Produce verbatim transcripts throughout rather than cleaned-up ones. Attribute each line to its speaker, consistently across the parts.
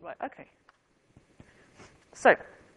Speaker 1: Right, okay. So,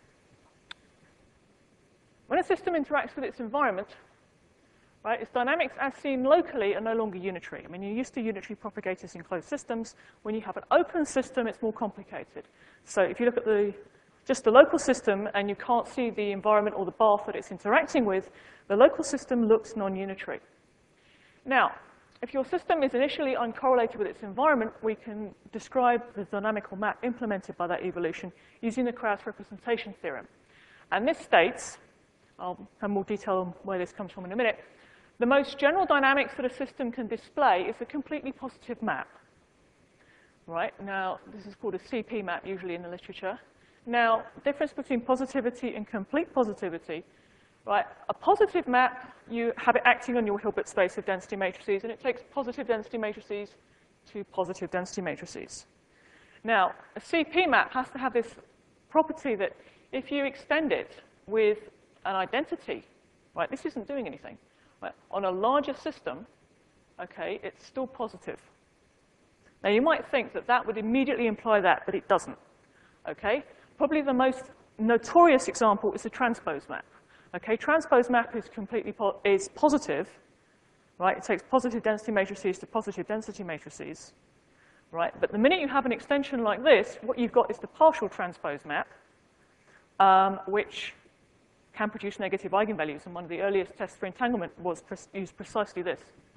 Speaker 1: when a system interacts with its environment, right, its dynamics as seen locally are no longer unitary. I mean, you're used to unitary propagators in closed systems. When you have an open system, it's more complicated. So if you look at the, just the local system and you can't see the environment or the bath that it's interacting with, the local system looks non-unitary. Now, if your system is initially uncorrelated with its environment, we can describe the dynamical map implemented by that evolution using the Krauss representation theorem. And this states, I'll have more detail on where this comes from in a minute, the most general dynamics that a system can display is a completely positive map. Right, now, this is called a C P map usually in the literature. Now, difference between positivity and complete positivity, right, a positive map, you have it acting on your Hilbert space of density matrices, and it takes positive density matrices to positive density matrices. Now, a C P map has to have this property that if you extend it with an identity, right, this isn't doing anything. Right, on a larger system, okay, it's still positive. Now, you might think that that would immediately imply that, but it doesn't, okay? Probably the most notorious example is the transpose map. Okay, transpose map is completely po is positive, right? It takes positive density matrices to positive density matrices, right? But the minute you have an extension like this, what you've got is the partial transpose map, um, which can produce negative eigenvalues, and one of the earliest tests for entanglement was pre used precisely this.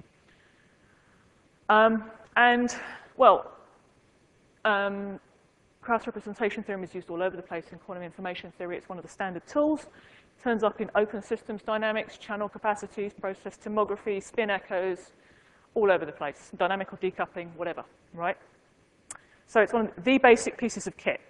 Speaker 1: Um, and, well, um, Krauss representation theorem is used all over the place in quantum information theory. It's one of the standard tools. It turns up in open systems dynamics, channel capacities, process tomography, spin echoes, all over the place, dynamical decoupling, whatever, right? So it's one of the basic pieces of kit.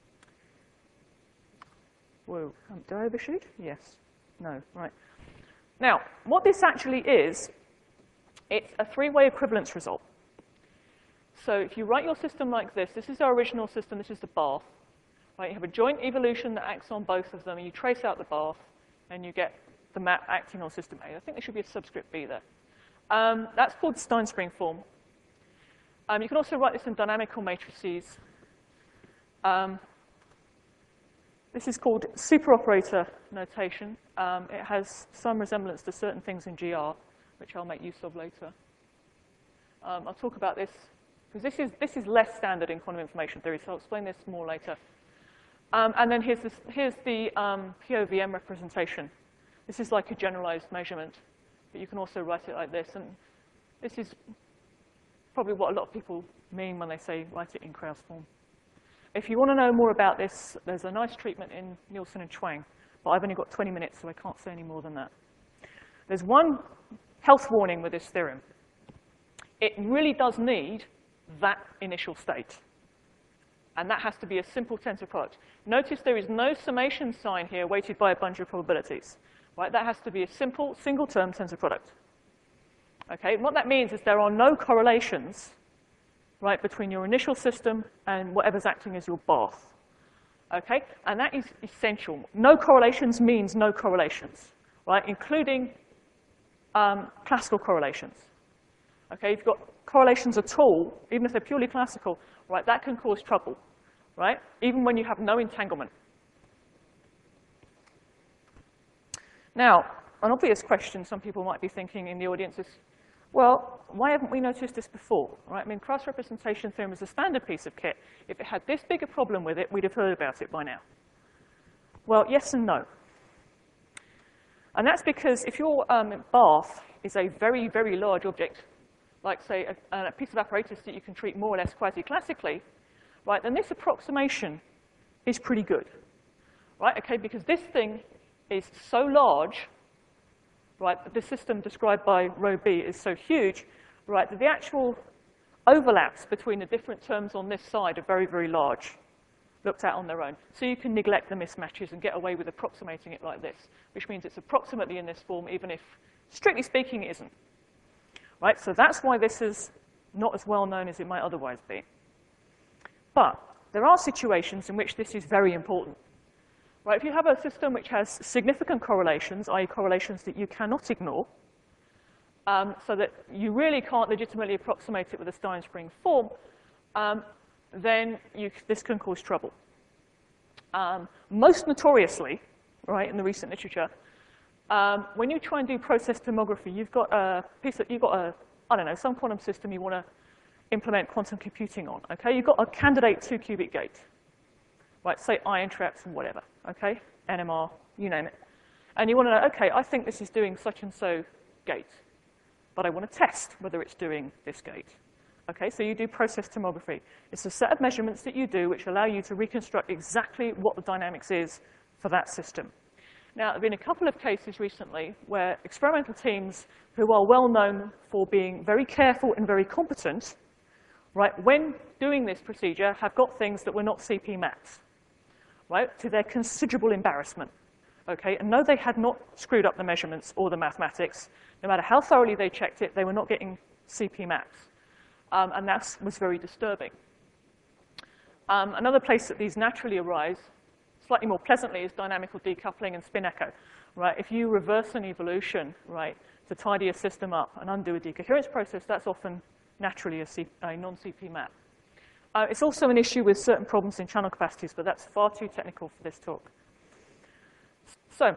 Speaker 1: Whoa, um, did I overshoot? Yes. No, right. Now, what this actually is, it's a three-way equivalence result. So if you write your system like this, this is our original system, this is the bath. Right? You have a joint evolution that acts on both of them, and you trace out the bath, and you get the map acting on system A. I think there should be a subscript B there. Um, that's called Steinspring form. Um, you can also write this in dynamical matrices. Um, This is called superoperator notation. Um, it has some resemblance to certain things in G R, which I'll make use of later. Um, I'll talk about this, because this is, this is less standard in quantum information theory, so I'll explain this more later. Um, and then here's, this, here's the um, P O V M representation. This is like a generalized measurement, but you can also write it like this. And this is probably what a lot of people mean when they say write it in Krauss form. If you want to know more about this, there's a nice treatment in Nielsen and Chuang, but I've only got twenty minutes, so I can't say any more than that. There's one health warning with this theorem. It really does need that initial state, and that has to be a simple tensor product. Notice there is no summation sign here weighted by a bunch of probabilities. Right? That has to be a simple, single-term tensor product. Okay? And what that means is there are no correlations, right, between your initial system and whatever's acting as your bath. Okay? And that is essential. No correlations means no correlations, right, including um, classical correlations. Okay? If you've got correlations at all, even if they're purely classical, right, that can cause trouble, right, even when you have no entanglement. Now, an obvious question some people might be thinking in the audience is, well, why haven't we noticed this before? Right? I mean, Krauss representation theorem is a standard piece of kit. If it had this big a problem with it, we'd have heard about it by now. Well, yes and no. And that's because if your um, bath is a very, very large object, like, say, a, a piece of apparatus that you can treat more or less quasi-classically, right, then this approximation is pretty good. Right? Okay, because this thing is so large, right, the system described by row B is so huge, right, that the actual overlaps between the different terms on this side are very, very large, looked at on their own. So you can neglect the mismatches and get away with approximating it like this, which means it's approximately in this form, even if, strictly speaking, it isn't. Right, so that's why this is not as well known as it might otherwise be. But there are situations in which this is very important. Right, if you have a system which has significant correlations, that is correlations that you cannot ignore, um, so that you really can't legitimately approximate it with a Steinspring form, um, then you, this can cause trouble. Um, most notoriously, right, in the recent literature, um, when you try and do process tomography, you've got a piece of, you've got a, I don't know, some quantum system you want to implement quantum computing on, okay? You've got a candidate two-qubit gate, right, say ion traps and whatever, okay? N M R, you name it. And you want to know, okay, I think this is doing such and so gate, but I want to test whether it's doing this gate. Okay, so you do process tomography. It's a set of measurements that you do which allow you to reconstruct exactly what the dynamics is for that system. Now, there have been a couple of cases recently where experimental teams who are well known for being very careful and very competent, right, when doing this procedure, have got things that were not C P maps, right, to their considerable embarrassment. Okay, and no, they had not screwed up the measurements or the mathematics. No matter how thoroughly they checked it, they were not getting C P maps. Um, and that was very disturbing. Um, another place that these naturally arise, slightly more pleasantly, is dynamical decoupling and spin echo. Right? If you reverse an evolution, right, to tidy a system up and undo a decoherence process, that's often naturally a, C a non-C P map. Uh, it's also an issue with certain problems in channel capacities, but that's far too technical for this talk. So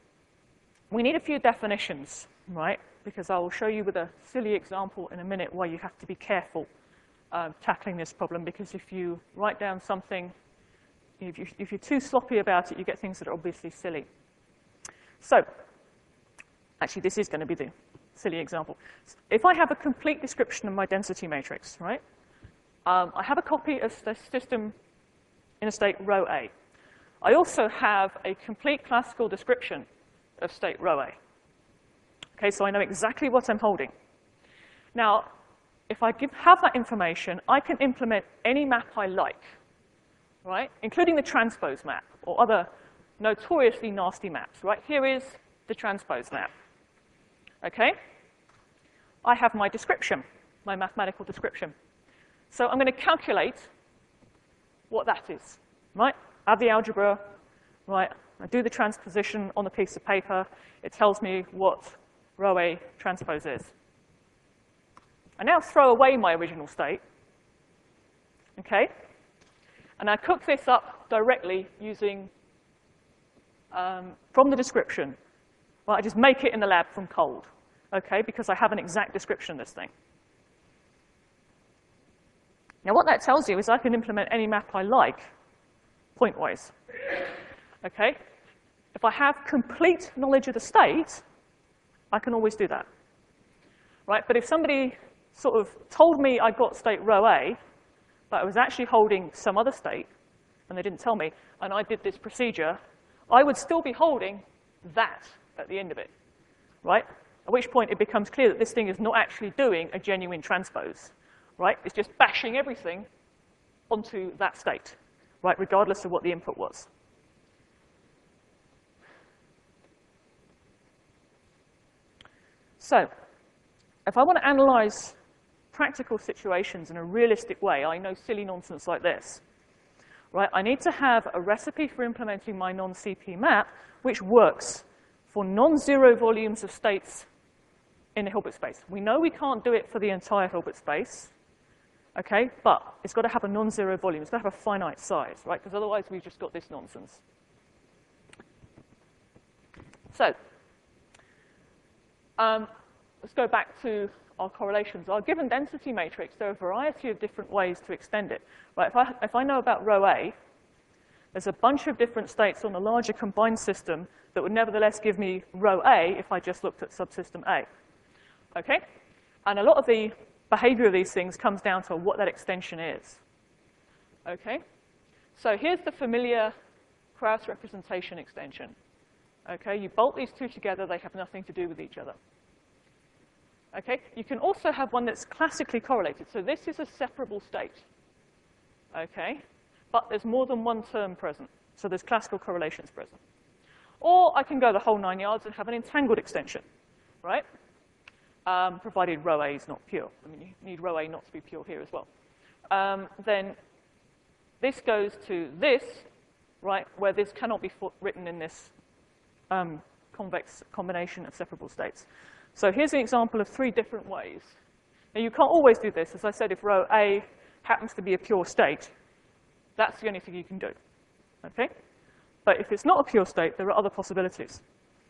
Speaker 1: we need a few definitions, right? Because I will show you with a silly example in a minute why you have to be careful uh, tackling this problem, because if you write down something, if, you, if you're too sloppy about it, you get things that are obviously silly. So actually, this is going to be the silly example. If I have a complete description of my density matrix, right, um, I have a copy of the system in a state rho A. I also have a complete classical description of state rho A. Okay, so I know exactly what I'm holding. Now, if I give, have that information, I can implement any map I like, right, including the transpose map or other notoriously nasty maps. Right, here is the transpose map. Okay, I have my description, my mathematical description. So I'm going to calculate what that is. Right, add the algebra. Right, I do the transposition on the piece of paper. It tells me what rho A transpose is. I now throw away my original state, okay? And I cook this up directly using, um, from the description. Well, I just make it in the lab from cold, okay? Because I have an exact description of this thing. Now, what that tells you is I can implement any map I like, pointwise, okay? If I have complete knowledge of the state, I can always do that, right? But if somebody sort of told me I got state rho A, but I was actually holding some other state, and they didn't tell me, and I did this procedure, I would still be holding that at the end of it, right? At which point it becomes clear that this thing is not actually doing a genuine transpose, right? It's just bashing everything onto that state, right, regardless of what the input was. So if I want to analyze practical situations in a realistic way, I know silly nonsense like this, right? I need to have a recipe for implementing my non-C P map which works for non-zero volumes of states in the Hilbert space. We know we can't do it for the entire Hilbert space, okay? But it's got to have a non-zero volume. It's got to have a finite size, right? Because otherwise we've just got this nonsense. So Um, let's go back to our correlations. Our given density matrix, there are a variety of different ways to extend it. Right? If I, if I know about rho A, there's a bunch of different states on a larger combined system that would nevertheless give me rho A if I just looked at subsystem A. Okay? And a lot of the behavior of these things comes down to what that extension is. Okay? So here's the familiar Krauss representation extension. Okay, you bolt these two together, they have nothing to do with each other. Okay, you can also have one that's classically correlated. So this is a separable state. Okay, but there's more than one term present. So there's classical correlations present. Or I can go the whole nine yards and have an entangled extension, right? Um, provided rho A is not pure. I mean, you need rho A not to be pure here as well. Um, then this goes to this, right, where this cannot be written in this Um, convex combination of separable states. So here's an example of three different ways. Now, you can't always do this. As I said, if rho A happens to be a pure state, that's the only thing you can do, okay? But if it's not a pure state, there are other possibilities.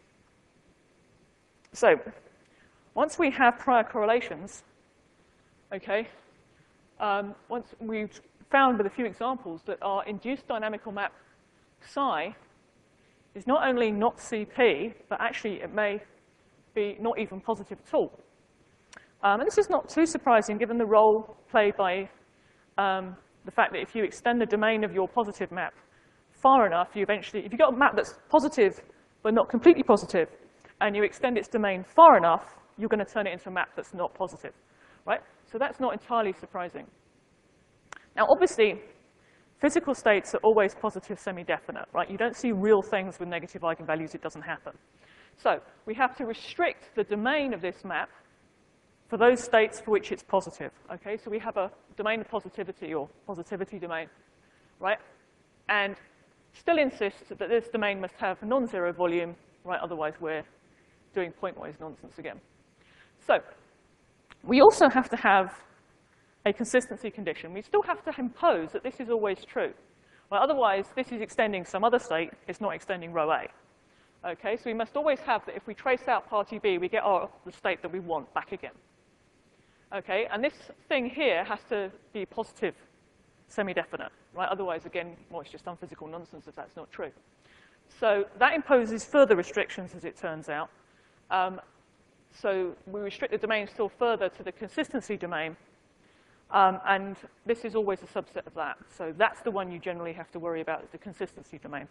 Speaker 1: So once we have prior correlations, okay, um, once we've found with a few examples that our induced dynamical map psi is not only not C P, but actually it may be not even positive at all. Um, and this is not too surprising given the role played by um, the fact that if you extend the domain of your positive map far enough, you eventually, if you've got a map that's positive but not completely positive, and you extend its domain far enough, you're going to turn it into a map that's not positive, right? So that's not entirely surprising. Now, obviously, physical states are always positive semi-definite, right? You don't see real things with negative eigenvalues. It doesn't happen. So we have to restrict the domain of this map for those states for which it's positive, okay? So we have a domain of positivity or positivity domain, right? And still insist that this domain must have non-zero volume, right? Otherwise, we're doing pointwise nonsense again. So we also have to have a consistency condition. We still have to impose that this is always true. Well, otherwise, this is extending some other state. It's not extending row A. Okay, so we must always have that if we trace out party B, we get our, the state that we want back again. Okay, and this thing here has to be positive semi-definite, right? Otherwise, again, well, it's just unphysical nonsense if that's not true. So that imposes further restrictions, as it turns out. Um, so we restrict the domain still further to the consistency domain. Um, and this is always a subset of that. So that's the one you generally have to worry about, is the consistency domain.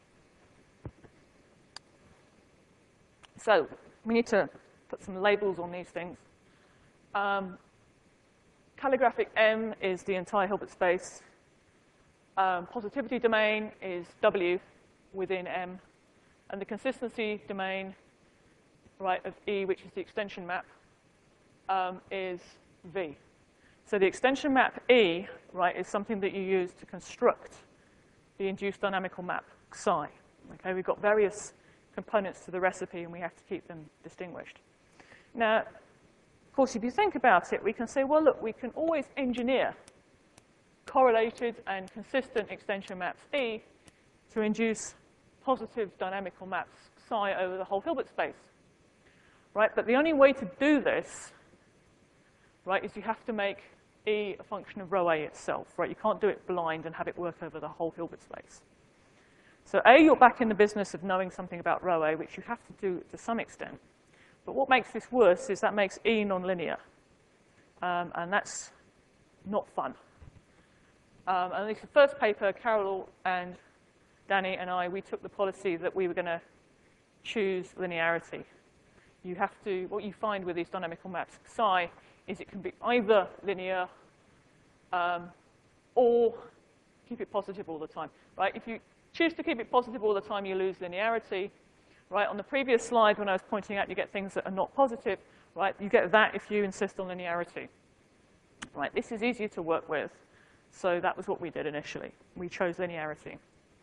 Speaker 1: So we need to put some labels on these things. Um, calligraphic M is the entire Hilbert space. Um, positivity domain is W within M. And the consistency domain, right, of E, which is the extension map, um, is V. So the extension map E, right, is something that you use to construct the induced dynamical map psi. Okay, we've got various components to the recipe, and we have to keep them distinguished. Now, of course, if you think about it, we can say, well, look, we can always engineer correlated and consistent extension maps E to induce positive dynamical maps psi over the whole Hilbert space, right? But the only way to do this, right, is you have to make E a function of row A itself, right? You can't do it blind and have it work over the whole Hilbert space. So A, you're back in the business of knowing something about row A, which you have to do to some extent. But what makes this worse is that makes E nonlinear. Um, and that's not fun. Um, and at least the first paper, Carol and Danny and I, we took the policy that we were going to choose linearity. You have to, what you find with these dynamical maps psi is it can be either linear um, or keep it positive all the time, right? If you choose to keep it positive all the time, you lose linearity, right? On the previous slide, when I was pointing out you get things that are not positive, right? You get that if you insist on linearity, right? This is easier to work with, so that was what we did initially. We chose linearity.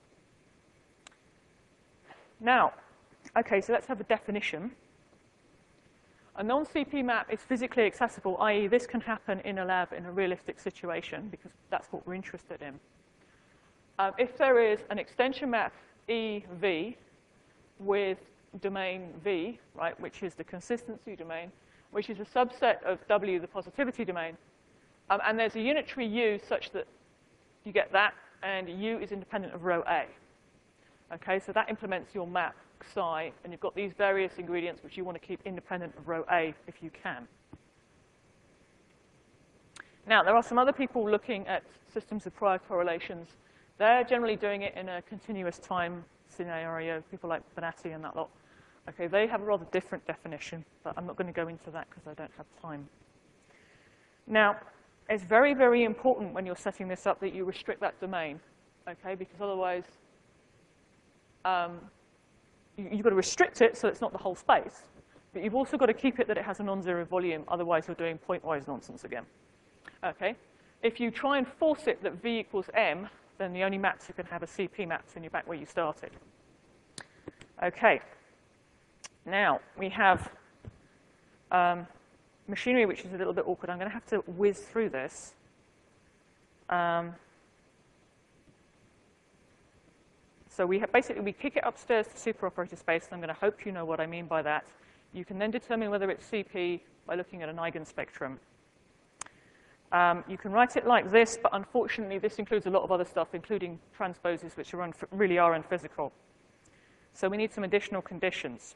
Speaker 1: Now, okay, so let's have a definition. A non-C P map is physically accessible, that is this can happen in a lab in a realistic situation, because that's what we're interested in. Um, if there is an extension map E V with domain V, right, which is the consistency domain, which is a subset of W, the positivity domain, um, and there's a unitary U such that you get that, and U is independent of row A. Okay, so that implements your map psi, and you've got these various ingredients which you want to keep independent of row A if you can. Now, there are some other people looking at systems of prior correlations. They're generally doing it in a continuous time scenario, people like Bonatti and that lot. Okay, they have a rather different definition, but I'm not going to go into that because I don't have time. Now, it's very, very important when you're setting this up that you restrict that domain, okay, because otherwise um, you, you've got to restrict it so it's not the whole space, but you've also got to keep it that it has a non-zero volume, otherwise you're doing pointwise nonsense again. Okay? If you try and force it that V equals M, then the only maps you can have are C P maps, and you're back where you started. Okay. Now, we have um, machinery which is a little bit awkward. I'm going to have to whiz through this. Um, so we have, basically, we kick it upstairs to superoperator space, and I'm going to hope you know what I mean by that. You can then determine whether it's C P by looking at an eigenspectrum. Um, you can write it like this, but unfortunately, this includes a lot of other stuff, including transposes, which are really are unphysical. So we need some additional conditions.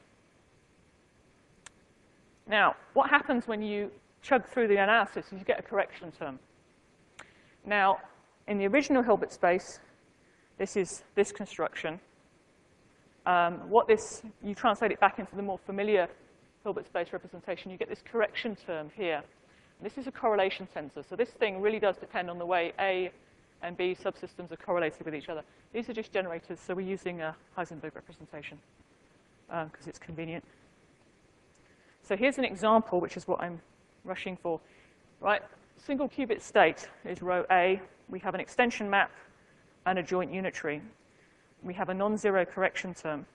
Speaker 1: Now, what happens when you chug through the analysis is you get a correction term. Now, in the original Hilbert space, this is this construction. Um, what this, you translate it back into the more familiar Hilbert space representation, you get this correction term here. This is a correlation tensor, so this thing really does depend on the way A and B subsystems are correlated with each other. These are just generators, so we're using a Heisenberg representation because um, it's convenient. So here's an example, which is what I'm rushing for. Right, single qubit state is row A. We have an extension map and a joint unitary. We have a non-zero correction term.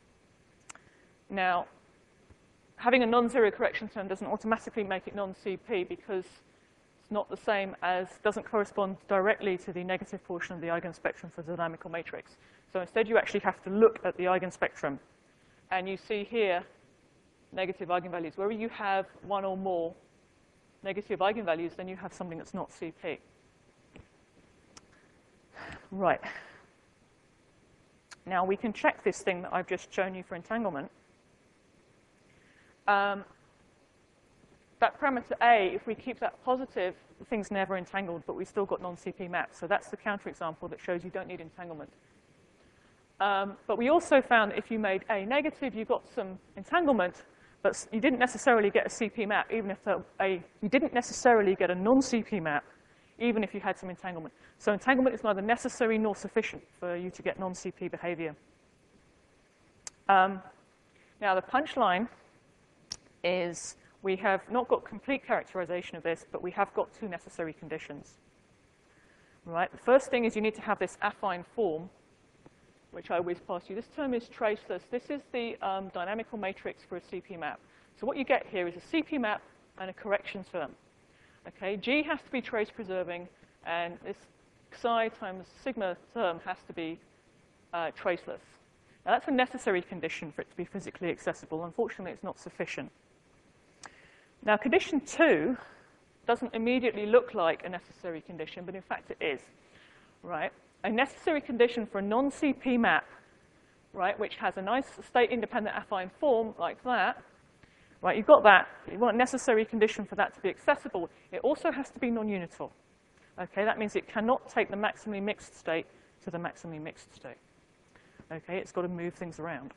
Speaker 1: Now, having a non-zero correction term doesn't automatically make it non-C P because it's not the same as, doesn't correspond directly to the negative portion of the eigenspectrum for the dynamical matrix. So instead, you actually have to look at the eigenspectrum. And you see here negative eigenvalues. Wherever you have one or more negative eigenvalues, then you have something that's not C P. Right. Now, we can check this thing that I've just shown you for entanglement. Um, that parameter A, if we keep that positive, the thing's never entangled, but we've still got non-C P maps. So that's the counterexample that shows you don't need entanglement. Um, but we also found that if you made A negative, you got some entanglement, but you didn't necessarily get a C P map, even if the, a, you didn't necessarily get a non-C P map, even if you had some entanglement. So entanglement is neither necessary nor sufficient for you to get non-C P behavior. Um, now, the punchline is we have not got complete characterization of this, but we have got two necessary conditions. Right? The first thing is you need to have this affine form, which I always pass you. This term is traceless. This is the um, dynamical matrix for a C P map. So what you get here is a C P map and a correction term. Okay, G has to be trace preserving, and this psi times sigma term has to be uh, traceless. Now that's a necessary condition for it to be physically accessible. Unfortunately, it's not sufficient. Now, condition two doesn't immediately look like a necessary condition, but in fact it is. Right? A necessary condition for a non-C P map, right, which has a nice state-independent affine form like that. Right, you've got that. You want a necessary condition for that to be accessible. It also has to be non-unital. Okay, that means it cannot take the maximally mixed state to the maximally mixed state. Okay, it's got to move things around.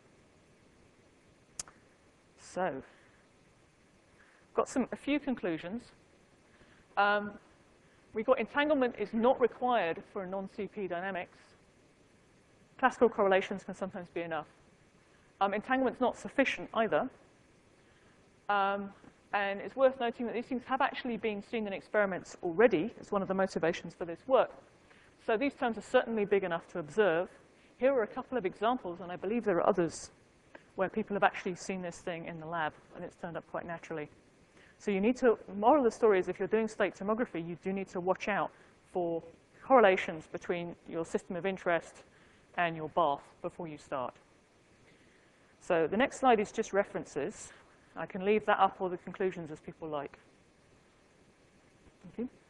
Speaker 1: So, got some a few conclusions. Um, we got entanglement is not required for a non-C P dynamics. Classical correlations can sometimes be enough. Um, entanglement's not sufficient either. Um, and it's worth noting that these things have actually been seen in experiments already. It's one of the motivations for this work. So these terms are certainly big enough to observe. Here are a couple of examples, and I believe there are others, where people have actually seen this thing in the lab, and it's turned up quite naturally. So you need to, the moral of the story is if you're doing state tomography, you do need to watch out for correlations between your system of interest and your bath before you start. So the next slide is just references. I can leave that up or the conclusions as people like. Thank you.